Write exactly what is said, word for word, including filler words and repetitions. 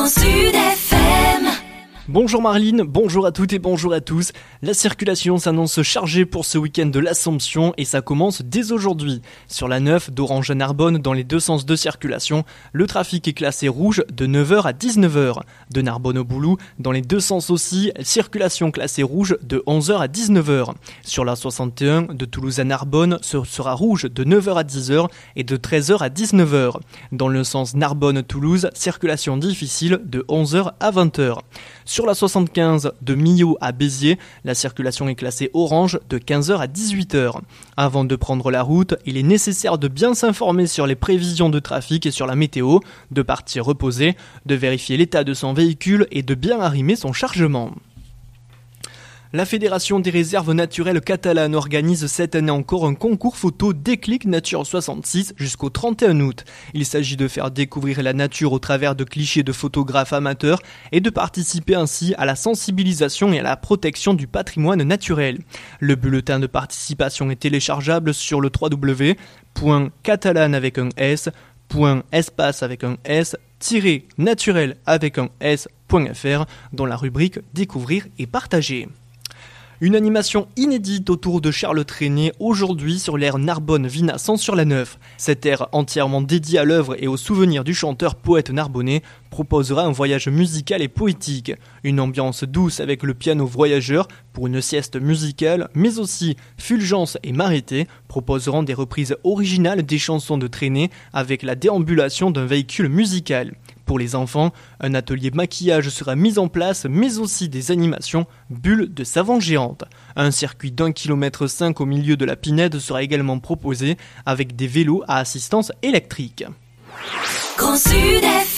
Sud F M. Bonjour Marline, bonjour à toutes et bonjour à tous. La circulation s'annonce chargée pour ce week-end de l'Assomption et ça commence dès aujourd'hui. Sur la neuf d'Orange à Narbonne dans les deux sens de circulation, le trafic est classé rouge de neuf heures à dix-neuf heures. De Narbonne au Boulou, dans les deux sens aussi, circulation classée rouge de onze heures à dix-neuf heures. Sur la soixante et un de Toulouse à Narbonne, ce sera rouge de neuf heures à dix heures et de treize heures à dix-neuf heures. Dans le sens Narbonne-Toulouse, circulation difficile de onze heures à vingt heures. Sur la soixante-quinze de Millau à Béziers, la circulation est classée orange de quinze heures à dix-huit heures. Avant de prendre la route, il est nécessaire de bien s'informer sur les prévisions de trafic et sur la météo, de partir reposer, de vérifier l'état de son véhicule et de bien arrimer son chargement. La Fédération des réserves naturelles catalanes organise cette année encore un concours photo Déclic Nature soixante-six jusqu'au trente et un août. Il s'agit de faire découvrir la nature au travers de clichés de photographes amateurs et de participer ainsi à la sensibilisation et à la protection du patrimoine naturel. Le bulletin de participation est téléchargeable sur le w w w point catalane avec un S, point espace avec un S, tiret naturel avec un S.fr dans la rubrique Découvrir et partager. Une animation inédite autour de Charles Trenet aujourd'hui sur l'aire Narbonne-Vinassan-sur-la-Neuf. Cette aire entièrement dédiée à l'œuvre et aux souvenirs du chanteur poète narbonnais proposera un voyage musical et poétique. Une ambiance douce avec le piano voyageur pour une sieste musicale, mais aussi Fulgence et Mariette proposeront des reprises originales des chansons de Trenet avec la déambulation d'un véhicule musical. Pour les enfants, un atelier maquillage sera mis en place, mais aussi des animations bulles de savon géantes. Un circuit d'un kilomètre cinq au milieu de la Pinède sera également proposé avec des vélos à assistance électrique. Grand Sud F M.